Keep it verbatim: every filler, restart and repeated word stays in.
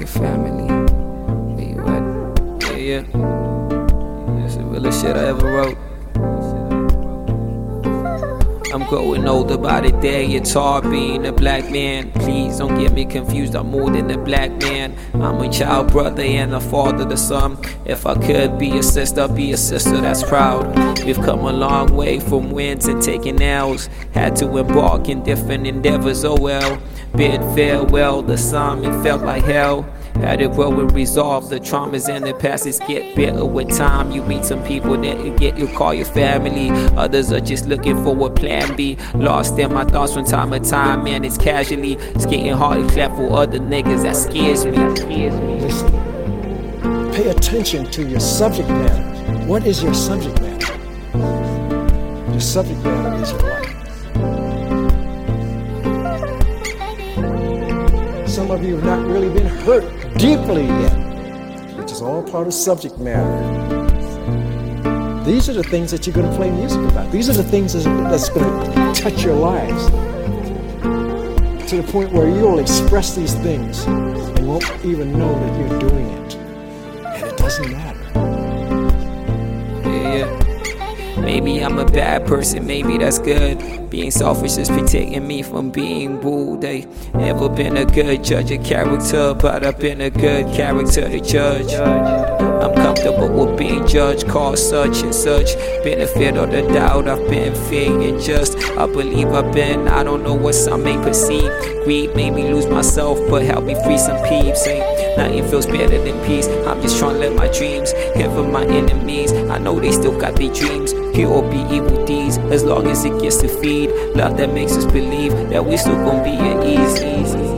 your family. Where you at? Yeah, yeah. That's the realest shit I ever wrote. I'm growing older by the day, it's hard being a black man. Please don't get me confused, I'm more than a black man. I'm a child brother and a father to some. If I could be a sister, be a sister that's proud. We've come a long way from wins and taking L's. Had to embark in different endeavors, oh well. Bid farewell, the sum, it felt like hell. Had to grow and resolve the traumas and the passes get better with time. You meet some people that you get, you call your family. Others are just looking for a plan B. Lost in my thoughts from time to time, man, it's casually. It's getting hard to clap for other niggas, that scares me. Listen, pay attention to your subject matter. What is your subject matter? Your subject matter is your life. Some of you have not really been hurt deeply yet, which is all part of subject matter. These are the things that you're going to play music about. These are the things that's going to touch your lives to the point where you'll express these things and won't even know that you're doing it. And it doesn't matter. Yeah. Maybe I'm a bad person, maybe that's good. Being selfish is protecting me from being booed. I never been a good judge of character, but I've been a good character to judge. I'm comfortable with being judged, called such and such. Benefit of the doubt, I've been fair and just. I believe I've been, I don't know what some may perceive. Greed made me lose myself, but help me free some peeps. Ain't nothing feels better than peace. I'm just trying to live my dreams, hear from my enemies. I know they still got their dreams. Good or be evil deeds, as long as it gets to feed love that makes us believe that we still gon' be at ease.